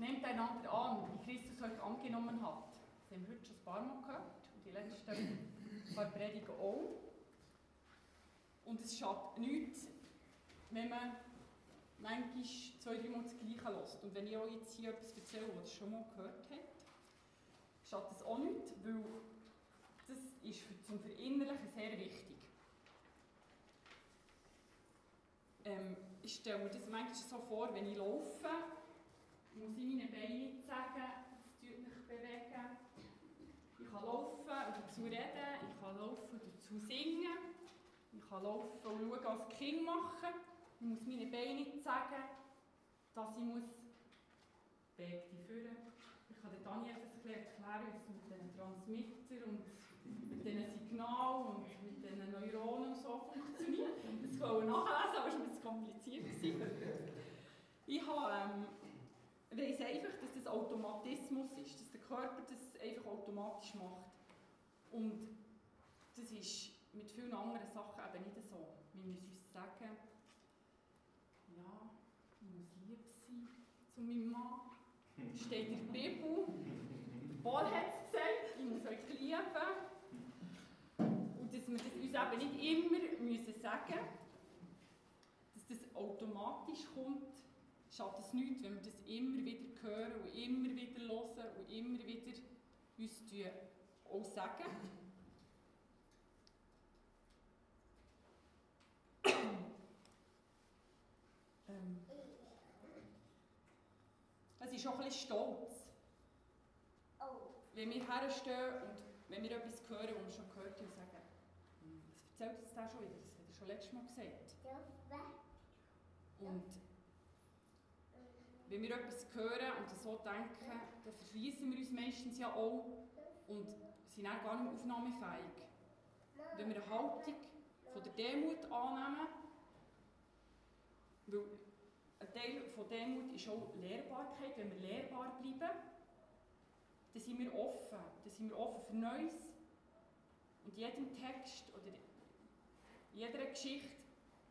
Nehmt einander an, wie Christus euch angenommen hat. Das haben wir heute schon ein paar Mal gehört und die letzten paar Predigen auch. Und es schadet nichts, wenn man manchmal 2-3 Mal das Gleiche hört. Und wenn ich euch jetzt hier etwas erzähle, was ihr schon mal gehört habt, schadet es auch nichts, weil das ist zum Verinnerlichen sehr wichtig. Ich stelle mir das manchmal so vor, wenn ich laufe, muss ich meinen Beinen nicht sagen, es tut mich bewegen. Ich kann laufen und dazu reden, ich kann laufen und dazu singen, ich kann laufen und schauen, was die Kinder machen. Ich muss meinen Beinen nicht sagen, dass ich bewege die führen. Ich kann Daniel das erklären, wie es mit diesen Transmittern und mit diesen Signalen und mit diesen Neuronen und so funktioniert. Das wollen wir nachlesen, aber es war ein bisschen kompliziert. Ich weiss einfach, dass das Automatismus ist, dass der Körper das einfach automatisch macht. Und das ist mit vielen anderen Sachen eben nicht so. Wir müssen uns sagen, ja, ich muss lieb sein zu meinem Mann. Das steht in der Bibel. Paul hat es gesagt, ich muss euch lieben. Und dass wir das uns eben nicht immer müssen sagen müssen, dass das automatisch kommt, schadet es nichts, wenn wir das immer wieder hören und immer wieder hören und immer wieder uns auch sagen. Es ist auch ein bisschen stolz, wenn wir herstehen und wenn wir etwas hören, was wir schon gehört haben, und sagen, das erzählt jetzt der schon wieder, das hat er schon letztes Mal gesagt. Und wenn wir etwas hören und so denken, dann verschließen wir uns meistens ja auch und sind dann gar nicht mehr aufnahmefähig. Wenn wir eine Haltung von der Demut annehmen, weil ein Teil von Demut ist auch Lehrbarkeit, wenn wir lehrbar bleiben, dann sind wir offen. Dann sind wir offen für Neues. Und in jedem Text oder in jeder Geschichte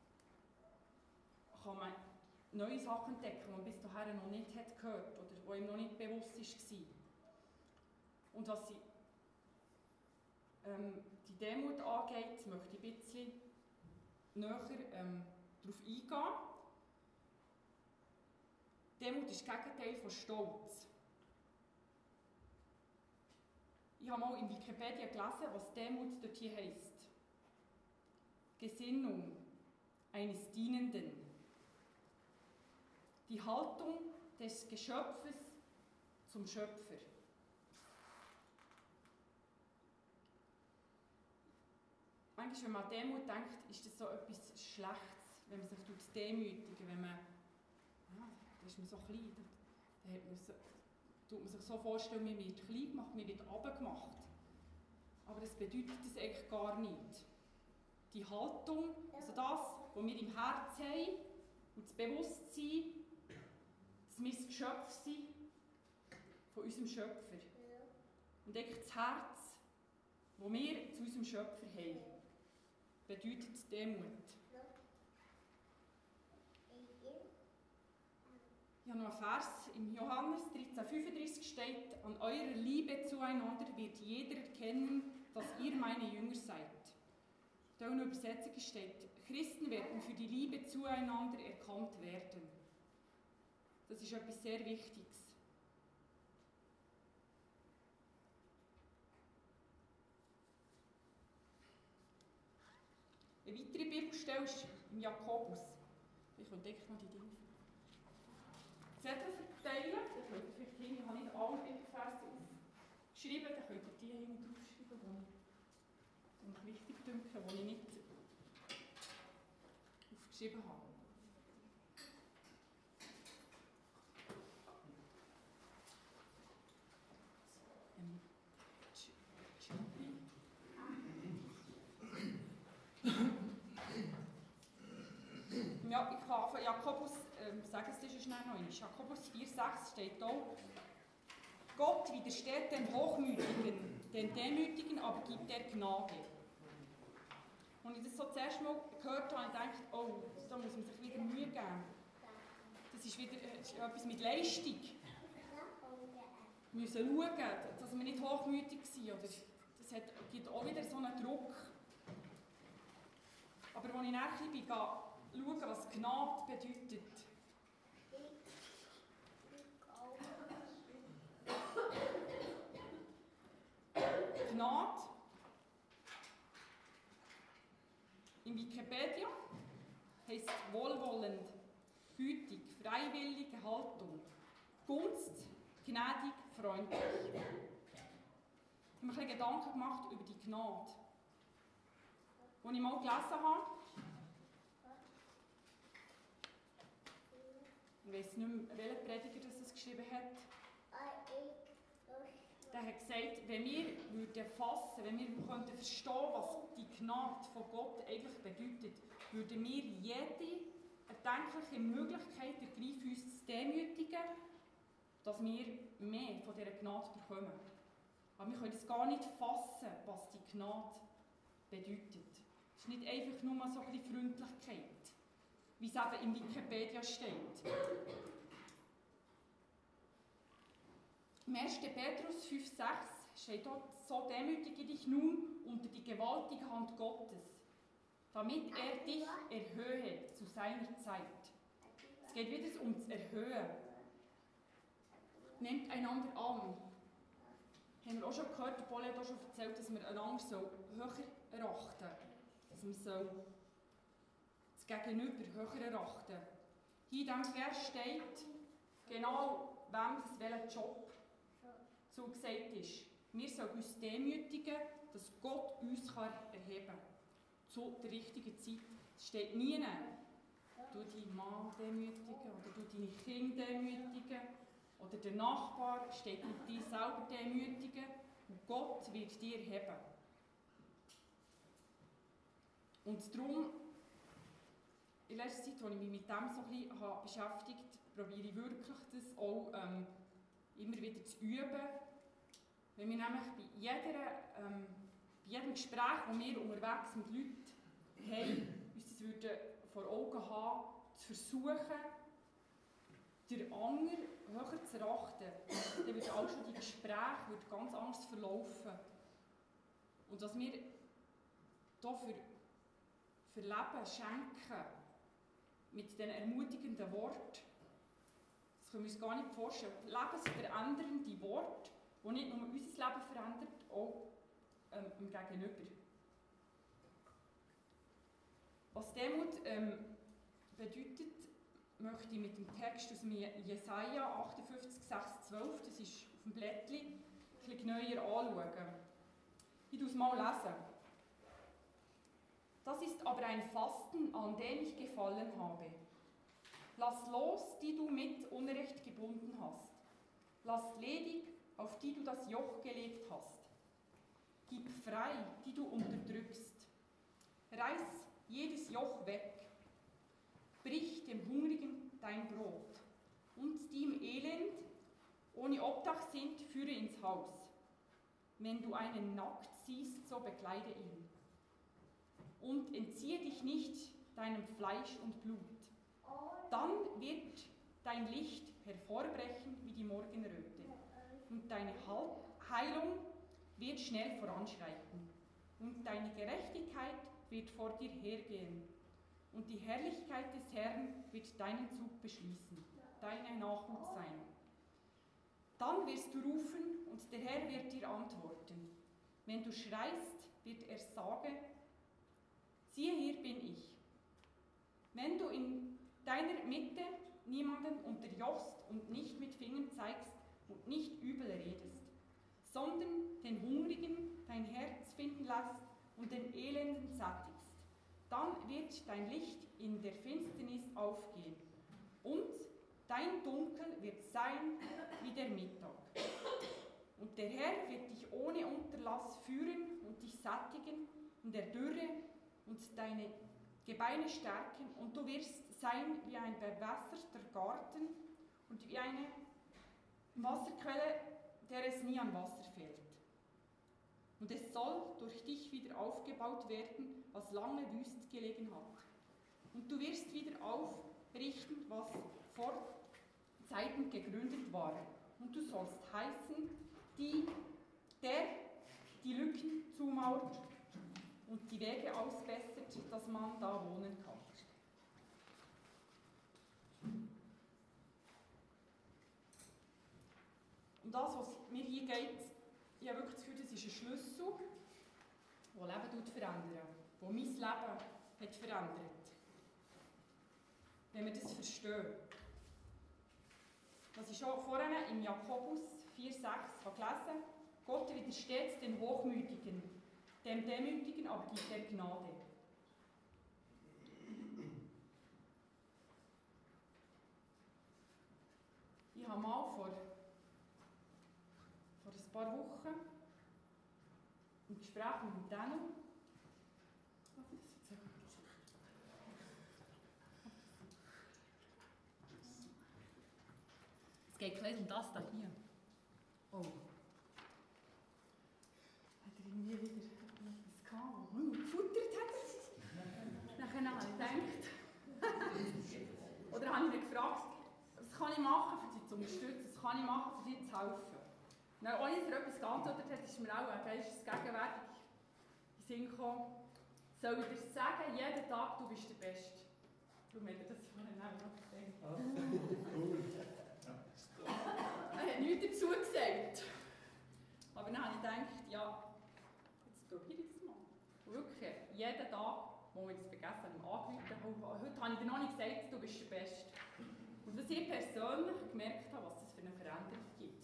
kann man neue Sachen entdecken, die man bis dahin noch nicht gehört hat oder die ihm noch nicht bewusst war. Und was die Demut angeht, möchte ich ein bisschen näher darauf eingehen. Demut ist das Gegenteil von Stolz. Ich habe mal in Wikipedia gelesen, was Demut dort hier heisst. Gesinnung eines Dienenden. Die Haltung des Geschöpfes zum Schöpfer. Manchmal, wenn man an Demut denkt, ist das so etwas Schlechtes, wenn man sich demütigen, wenn man da ist man so klein, da tut man sich so vorstellen, man wird klein gemacht, man wird runtergemacht. Aber das bedeutet das eigentlich gar nicht. Die Haltung, also das, was wir im Herzen haben, und das Bewusstsein, dass wir das Geschöpf sind von unserem Schöpfer. Und eigentlich das Herz, das wir zu unserem Schöpfer haben, bedeutet Demut. Ich habe noch einen Vers im Johannes 13,35 steht: An eurer Liebe zueinander wird jeder erkennen, dass ihr meine Jünger seid. In einer Übersetzung steht: Christen werden für die Liebe zueinander erkannt werden. Das ist etwas sehr Wichtiges. Eine weitere Bibelstelle ist im Jakobus. Ich entdecke noch die Dinge. Zettel verteilen, dann könnt ihr vielleicht hin, ich habe nicht alle Bibelverse aufgeschrieben, dann könnt ihr die hinten draufschreiben, die euch wichtig dünken, die ich nicht aufgeschrieben habe. Ja, ich kann von Jakobus sagen, es ist schnell noch einmal. Jakobus 4,6 steht auch: Gott widersteht den Hochmütigen, den Demütigen aber gibt er Gnade. Und ich das so zuerst mal gehört habe, habe ich gedacht, oh, da muss man sich wieder Mühe geben. Das ist wieder etwas mit Leistung. müssen schauen, dass wir nicht hochmütig sind. Oder das gibt auch wieder so einen Druck. Aber als ich nachher bin, schauen, was Gnade bedeutet. Gnade in Wikipedia heisst wohlwollend, gütig, freiwillige Haltung, Gunst, gnädig, freundlich. Ich habe mir ein bisschen Gedanken gemacht über die Gnade. Als ich mal gelesen habe, ich weiss nicht mehr, welcher Prediger das geschrieben hat, der hat gesagt, wenn wir fassen, wenn wir verstehen, was die Gnade von Gott eigentlich bedeutet, würden wir jede erdenkliche Möglichkeit ergreifen, uns zu demütigen, dass wir mehr von dieser Gnade bekommen. Aber wir können es gar nicht fassen, was die Gnade bedeutet. Es ist nicht einfach nur so ein bisschen Freundlichkeit, wie es eben in Wikipedia steht. Im 1. Petrus 5,6 steht dort: So demütige dich nun unter die gewaltige Hand Gottes, damit er dich erhöhe zu seiner Zeit. Es geht wieder ums Erhöhen. Nehmt einander an. Haben wir auch schon gehört, der Paul hat auch schon erzählt, dass wir einander höher erachten sollen. Dass wir das Gegenüber höher erachten. Hier in diesem Vers steht genau, wem das welcher Job zugesagt ist. Wir sollen uns demütigen, dass Gott uns erheben kann. Zu der richtigen Zeit. Es steht nie, du deinen Mann demütigen oder du deine Kinder demütigen oder der Nachbar steht mit dir selber demütigen und Gott wird dir erheben. Und darum, in letzter Zeit, als ich mich mit dem so ein bisschen beschäftigt habe, probiere ich wirklich das auch immer wieder zu üben. Wenn wir nämlich bei jedem Gespräch, das wir unterwegs mit Leuten haben, uns das würden vor Augen haben, zu versuchen, den anderen höher zu erachten, dann würden auch schon die Gespräche ganz anders verlaufen. Und was wir hier für Leben schenken, mit diesen ermutigenden Worten, das können wir uns gar nicht vorstellen. Lebensverändernde Worte, die nicht nur unser Leben verändert, auch im Gegenüber. Was Demut bedeutet, möchte ich mit dem Text aus Jesaja 58, 6, 12, das ist auf dem Blättchen, ein bisschen genauer anschauen. Ich lese es mal. Das ist aber ein Fasten, an dem ich gefallen habe. Lass los, die du mit Unrecht gebunden hast. Lass ledig, auf die du das Joch gelegt hast. Gib frei, die du unterdrückst. Reiß jedes Joch weg. Brich dem Hungrigen dein Brot. Und die im Elend ohne Obdach sind, führe ins Haus. Wenn du einen nackt siehst, so bekleide ihn. Und entziehe dich nicht deinem Fleisch und Blut. Dann wird dein Licht hervorbrechen wie die Morgenröte. Und deine Heilung wird schnell voranschreiten. Und deine Gerechtigkeit wird vor dir hergehen. Und die Herrlichkeit des Herrn wird deinen Zug beschließen, deine Nachhut sein. Dann wirst du rufen und der Herr wird dir antworten. Wenn du schreist, wird er sagen: Siehe, hier bin ich. Wenn du in deiner Mitte niemanden unterjochst und nicht mit Fingern zeigst und nicht übel redest, sondern den Hungrigen dein Herz finden lässt und den Elenden sättigst, dann wird dein Licht in der Finsternis aufgehen und dein Dunkel wird sein wie der Mittag. Und der Herr wird dich ohne Unterlass führen und dich sättigen in der Dürre und deine Gebeine stärken, und du wirst sein wie ein bewässerter Garten und wie eine Wasserquelle, der es nie an Wasser fehlt. Und es soll durch dich wieder aufgebaut werden, was lange wüst gelegen hat. Und du wirst wieder aufrichten, was vor Zeiten gegründet war. Und du sollst heißen, der die Lücken zumauert und die Wege ausbessert, dass man da wohnen kann. Und das, was mir hier geht, ich habe wirklich das Gefühl, das ist ein Schlüssel, der Leben verändert, der mein Leben hat verändert. Wenn wir das verstehen. Was ich schon vorhin im Jakobus 4,6 gelesen habe, Gott widersteht den Hochmütigen, dem Demütigen aber gibt er Gnade. Ich habe mal vor ein paar Wochen im Gespräch mit denen, es geht gleich um das da hier. Oh. Hat er irgendwie wieder etwas gehabt, wo gefuttert hat? Nachher habe ich gedacht, oder habe ich ihn gefragt, was kann ich machen, um dich zu unterstützen, was kann ich machen, um dir zu helfen? Dann, ohne dass er etwas geantwortet hat, ist mir auch ein geistesgegenwärtig in den Sinn gekommen, soll ich dir sagen, jeden Tag, du bist der Beste. Du mir das vorhin auch noch gesagt. Er hat nichts dazu gesagt. Aber dann habe ich gedacht, ja, jetzt probiere ich das mal. Und wirklich, jeden Tag, wo ich das vergessen habe, angerufen, heute habe ich dir noch nicht gesagt, du bist der Beste. Und was ich persönlich gemerkt habe, was das für eine Veränderung gibt.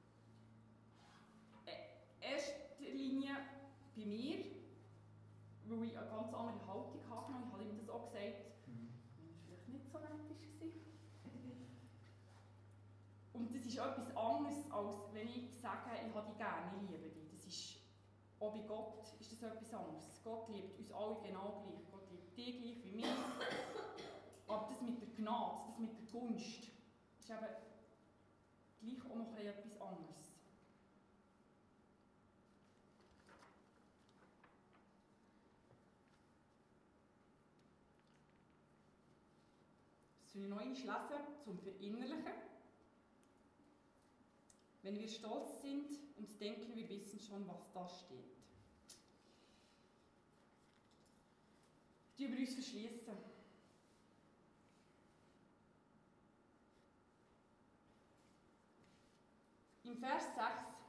In erster Linie bei mir, weil ich eine ganz andere Haltung habe. Ich habe ihm das auch gesagt, vielleicht nicht so nett war. Und das ist etwas anderes, als wenn ich sage, ich habe dich gerne, ich liebe dich. Das ist, auch bei Gott ist das etwas anderes. Gott liebt uns alle genau gleich. Gott liebt dich gleich wie mich. Aber das mit der Gnade, das mit der Gunst, ist eben gleich auch noch etwas anderes. Das soll ich noch einmal lesen, zum Verinnerlichen. Wenn wir stolz sind und denken, wir wissen schon, was da steht. Die über uns verschließen. Im Vers 6.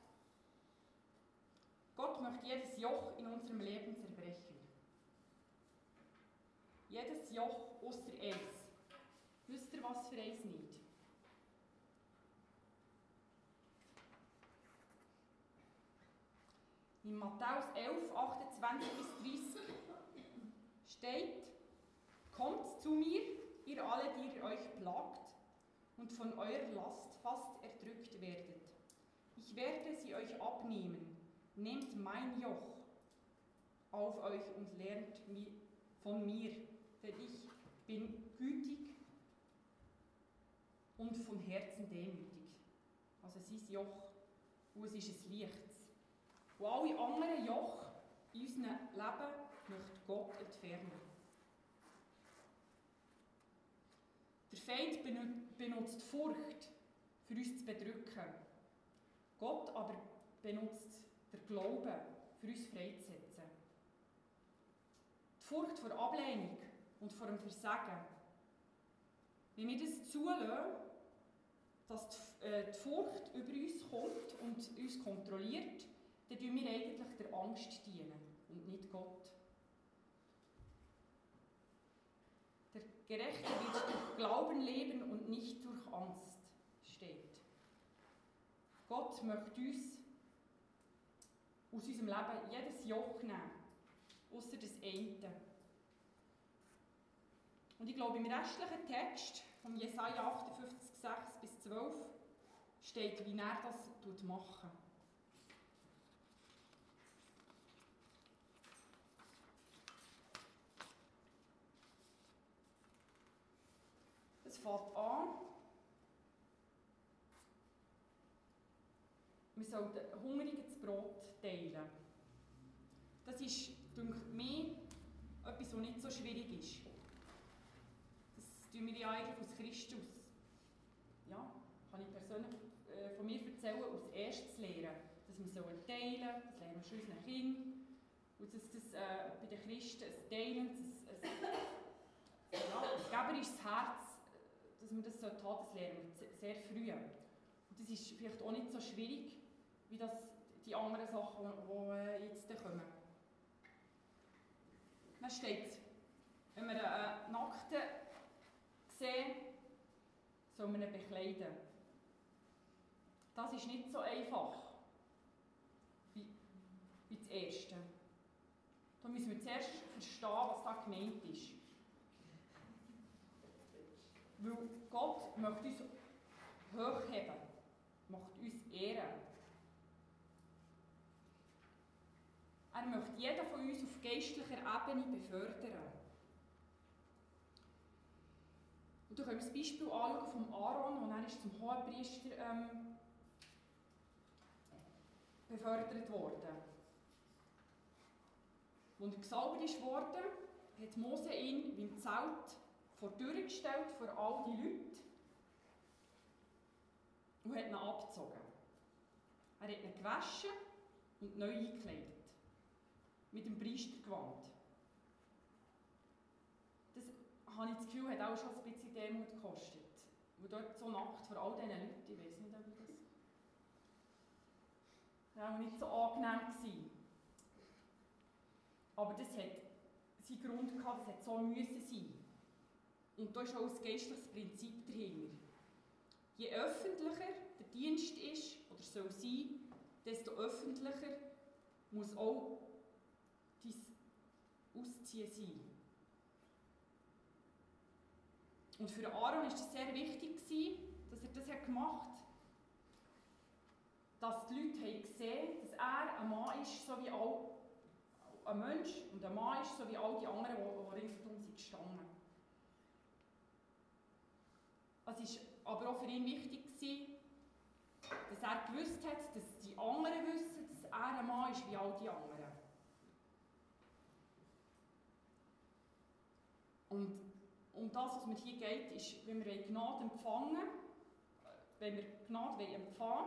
Gott möchte jedes Joch in unserem Leben zerbrechen. Jedes Joch ausser eins. Wisst ihr, was für eins nicht? In Matthäus 11, 28 bis 30 steht: Kommt zu mir, ihr alle, die ihr euch plagt und von eurer Last fast erdrückt werdet. Ich werde sie euch abnehmen. Nehmt mein Joch auf euch und lernt von mir, denn ich bin gütig und von Herzen demütig. Also sein Joch, und es ist ein leichtes. Und alle anderen Joch in unserem Leben möchte Gott entfernen. Der Feind benutzt Furcht, für uns zu bedrücken. Gott aber benutzt den Glauben, für uns freizusetzen. Die Furcht vor Ablehnung und vor dem Versagen. Wenn wir das zulassen, dass die Furcht über uns kommt und uns kontrolliert, dann dienen wir eigentlich der Angst dienen und nicht Gott. Der Gerechte wird durch Glauben leben und nicht durch Angst, steht. Gott möchte uns aus unserem Leben jedes Joch nehmen, ausser das eine. Und ich glaube, im restlichen Text von Jesaja 58, 6 bis 12 steht, wie er das macht. Es fängt an, wir sollten Hungrigen das Brot teilen. Das ist, denke ich, etwas, was nicht so schwierig ist. Das tun wir ja eigentlich aus Christus. Ja, kann ich persönlich von mir erzählen, als erstes lernen. Dass wir teilen sollen, das lernen wir schon unseren Kindern. Und dass das bei den Christen ein teilendes, ein geberisches Herz, dass wir das haben sollten, das lernen wir sehr früh. Und das ist vielleicht auch nicht so schwierig, wie das die anderen Sachen, die jetzt kommen. Dann steht es, wenn wir einen Nackten sehen, soll man ihn bekleiden. Das ist nicht so einfach wie das Erste. Da müssen wir zuerst verstehen, was da gemeint ist. Weil Gott möchte uns hochheben, möchte uns ehren. Er möchte jeden von uns auf geistlicher Ebene befördern. Und da können wir das Beispiel anschauen vom Aaron, der dann zum Hohenpriester befördert wurde. Als er gesalbt wurde, hat Mose ihn beim Zelt vor die Tür gestellt, vor all die Leute, und hat ihn abgezogen. Er hat ihn gewaschen und neu eingekleidet. Mit dem Priestergewand. Das, habe ich das Gefühl, hat auch schon ein bisschen Demut gekostet. Und dort so nackt vor all diesen Leuten, ich weiß nicht, ob das auch nicht so angenehm war. Aber das hat seinen Grund gehabt, das hat so müssen sein. Und da ist auch ein geistliches Prinzip dahinter. Je öffentlicher der Dienst ist, oder soll sein, desto öffentlicher muss auch dein Ausziehen sein. Und für Aaron war es sehr wichtig, dass er das gemacht hat, dass die Leute haben gesehen, dass er ein Mann ist, so wie all ein Mensch und ein Mann ist, so wie all die anderen, die ringsherum sind gestanden. Es war aber auch für ihn wichtig, dass er gewusst hat, dass die anderen wissen, dass er ein Mann ist wie all die anderen. Und um das, was mir hier geht, ist, wenn wir Gnade empfangen, wenn wir Gnade empfangen,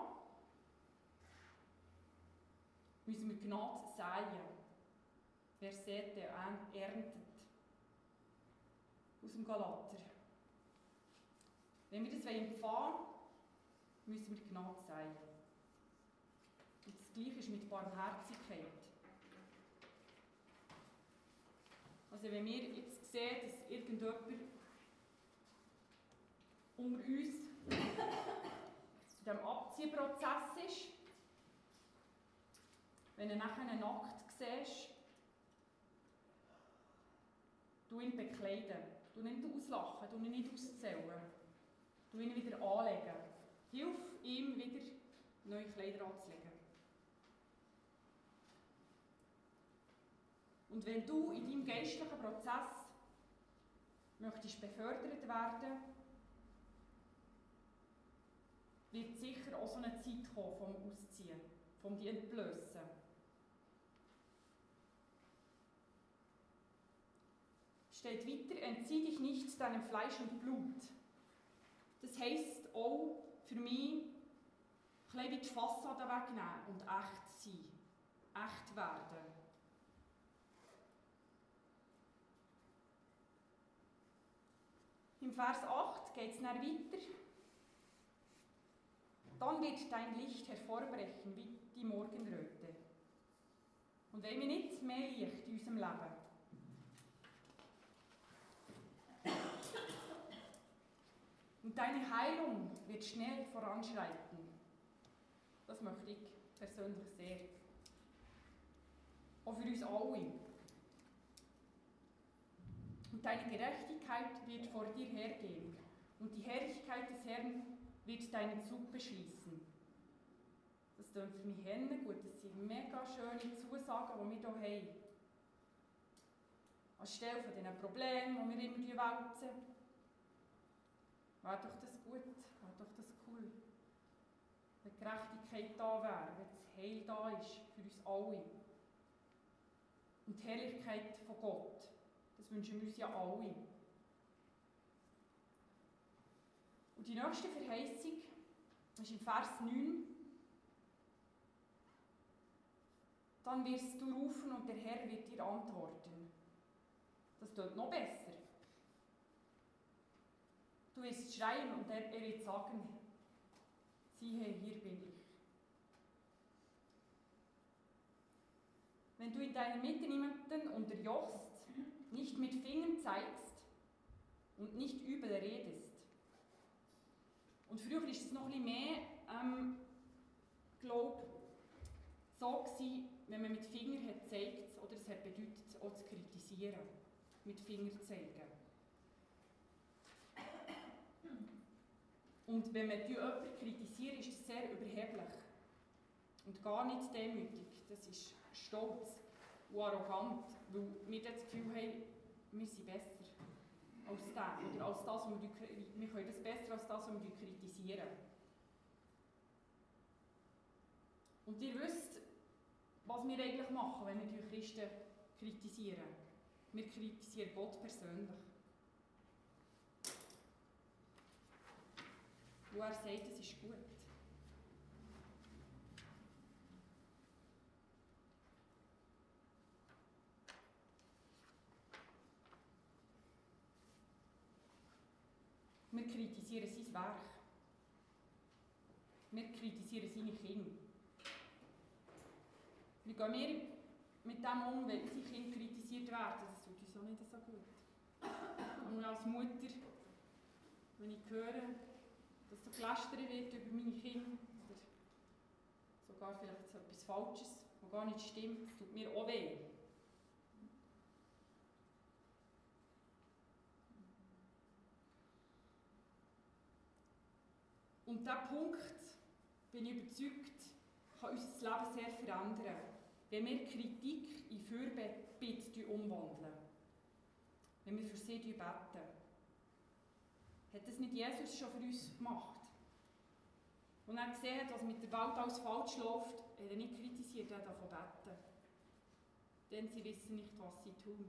müssen wir Gnade säen. Wer sät, der erntet. Aus dem Galater. Wenn wir das empfangen, müssen wir Gnade säen. Und das Gleiche ist mit Barmherzigkeit. Also wenn wir jetzt sehen, dass irgendjemand unter uns in diesem Abziehprozess ist, wenn du nachher nackt siehst, du ihn bekleiden, du ihn nicht auslachen, du ihn nicht auszählen, du ihn wieder anlegen. Hilf ihm wieder, neue Kleider anzulegen. Und wenn du in deinem geistlichen Prozess möchtest befördert werden, wird sicher auch so eine Zeit kommen vom Ausziehen, vom die Entblößen. Steht weiter, entzieh dich nicht deinem Fleisch und Blut. Das heisst auch für mich, ein bisschen die Fassade wegnehmen und echt sein, echt werden. Im Vers 8 geht es dann weiter. Dann wird dein Licht hervorbrechen wie die Morgenröte. Und wollen wir nicht mehr Licht in unserem Leben? Und deine Heilung wird schnell voranschreiten. Das möchte ich persönlich sehr. Auch für uns alle. Und deine Gerechtigkeit wird vor dir hergehen. Und die Herrlichkeit des Herrn wird deinen Zug beschließen. Das klingt für mich gut. Das sind mega schöne Zusagen, die wir hier haben. Anstelle von diesen Problemen, die wir immer wälzen. Wäre doch das gut, wäre doch das cool. Wenn die Gerechtigkeit da wäre, wenn das Heil da ist für uns alle. Und die Herrlichkeit von Gott, das wünschen wir uns ja alle. Und die nächste Verheißung, Das ist im Vers 9. Dann wirst du rufen und der Herr wird dir antworten. Das klingt noch besser. Du wirst schreien und er wird sagen, siehe, hier bin ich. Wenn du in deiner Mitte niemanden unterjochst, nicht mit Fingern zeigst und nicht übel redest. Und früher war es noch ein bisschen mehr, so gewesen, wenn man mit Fingern hat gezeigt, oder es hat bedeutet, auch zu kritisieren, mit Fingern zeigen. Und wenn man jemanden kritisiert, ist das sehr überheblich und gar nicht demütig. Das ist stolz und arrogant, weil wir das Gefühl haben, wir sind besser als das, oder als das, was wir können das besser als das, was wir kritisieren. Und ihr wisst, was wir eigentlich machen, wenn wir die Christen kritisieren. Wir kritisieren Gott persönlich. Wo er sagt, es ist gut. Wir kritisieren sein Werk. Wir kritisieren seine Kinder. Wie gehen wir mit dem um, wenn unsere Kinder kritisiert werden? Das tut uns auch nicht so gut. Und als Mutter, wenn ich höre, dass so gelästert wird über meine Kinder, oder sogar vielleicht so etwas Falsches, was gar nicht stimmt, das tut mir auch weh. Und dieser Punkt, bin ich überzeugt, kann unser Leben sehr verändern, wenn wir Kritik in Fürbitte umwandeln. Wenn wir für sie beten. Hat das nicht Jesus schon für uns gemacht? Und er gesehen hat, was mit der Welt alles falsch läuft, hat er nicht kritisiert, er hat davon beten. Denn sie wissen nicht, was sie tun.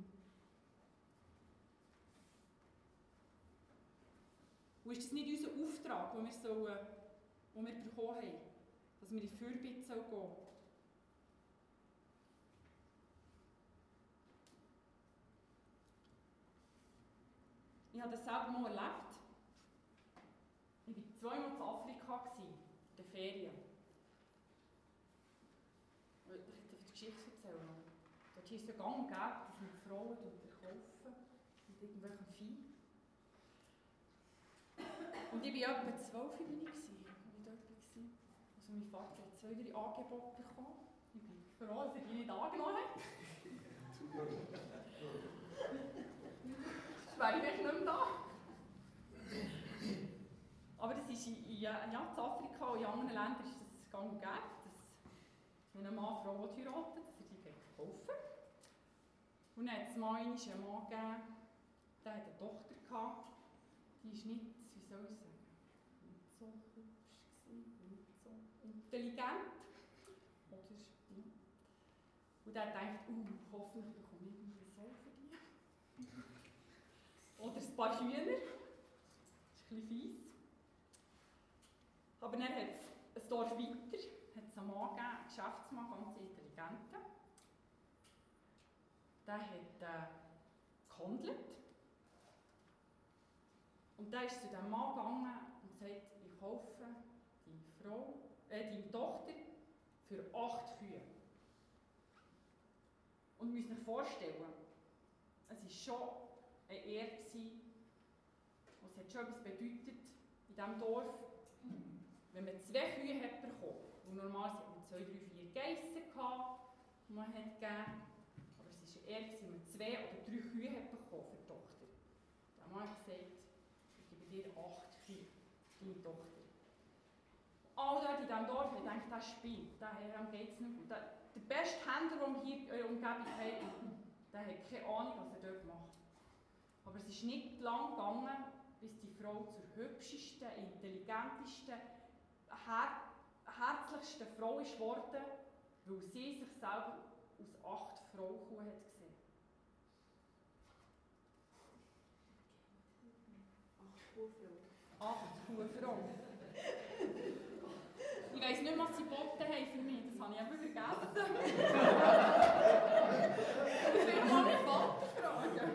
Und ist das nicht unser Auftrag, den wir bekommen haben? Dass wir in Fürbitte gehen sollen? Ich habe das selber mal erlebt. Ich war 2 Mal in Afrika, in den Ferien. Ich darf die Geschichte erzählen. Dort ist es ja gang und gäbe, dass man Frauen verkaufen mit irgendwelchen Vieh. Und ich war etwa 12 als ich dort war. Also mein Vater hat 2, 3 Angebote bekommen. Ich bin froh, dass er die nicht angenommen hat. Sonst wäre ich vielleicht nicht mehr da. Aber das ist in Afrika und in anderen Ländern ist das gang und gäbe, dass wenn ein Mann Frau heiraten will, dass er die verkaufen. Und dann hat es mal einen Mann gegeben, der hatte eine Tochter gehabt, die ist nicht, wie soll ich sagen, nicht so hübsch gewesen, nicht so intelligent. Und der dachte, hoffentlich bekomme ich irgendwie so für die. Oder ein paar Hühner. Das ist ein bisschen fies. Aber dann hat es ein Dorf weiter, hat es einen Mann gegeben, einen Geschäftsmann, ganz intelligenten. Der hat gehandelt. Und der ist zu diesem Mann gegangen und sagt, ich kaufe deine Tochter für 8 Kühe. Und ihr müsst euch vorstellen, es war schon eine Ehre, was hat schon etwas bedeutet in diesem Dorf, wenn man 2 Kühe hat bekommen. Und normalerweise hat man 2, 3, 4 Geissen gehabt, die man hat gegeben. Aber es war eine Ehre, wenn man 2 oder 3 Kühe hat bekommen für die Tochter. Der Mann hat gesagt, ich gebe dir 8 Kühe, deine Tochter. Alle dort in diesem Dorf haben gedacht, der spinnt, dem geht es nicht gut. Der beste Händler, den wir hier in der Umgebung haben, der hat keine Ahnung, was er dort macht. Aber es ist nicht lang gegangen, bis die Frau zur hübschesten, intelligentesten, herzlichsten Frau ist geworden, weil sie sich selber aus 8 Frauenkuh hat gesehen. 8 Kuhfrauen. weiss nicht, was sie geboten haben für mich. Das habe ich eben vergessen. Ich will mal meinen Vater fragen.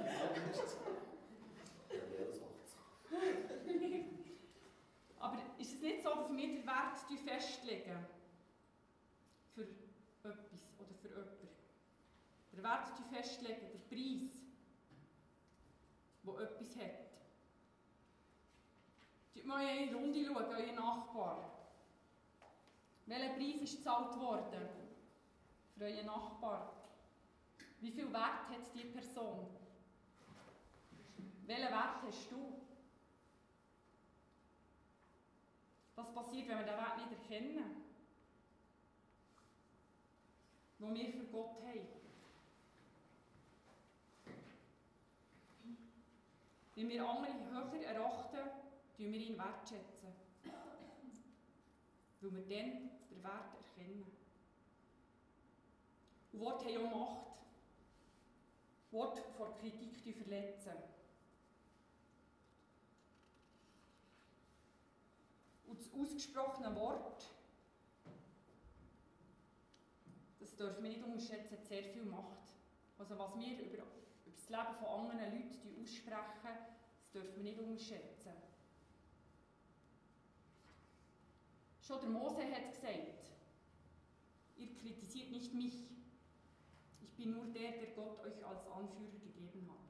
Aber ist es nicht so, dass wir den Wert festlegen? Für etwas oder für jemanden. Den Wert festlegen, den Preis, der etwas hat. Schaut mal in eine Runde schauen, euren Nachbar. Welcher Preis ist gezahlt worden für euren Nachbar? Wie viel Wert hat diese Person? Welchen Wert hast du? Was passiert, wenn wir diesen Wert nicht erkennen? Den wir für Gott haben. Wenn wir andere höher erachten, tun wir ihn wertschätzen. Weil wir dann den Wert erkennen. Und Worte haben auch Macht. Worte vor Kritik verletzen. Und das ausgesprochene Wort, das dürfen wir nicht unterschätzen, hat sehr viel Macht. Also was wir über das Leben von anderen Leuten aussprechen, das dürfen wir nicht unterschätzen. Schon der Mose hat gesagt, ihr kritisiert nicht mich, ich bin nur der, der Gott euch als Anführer gegeben hat.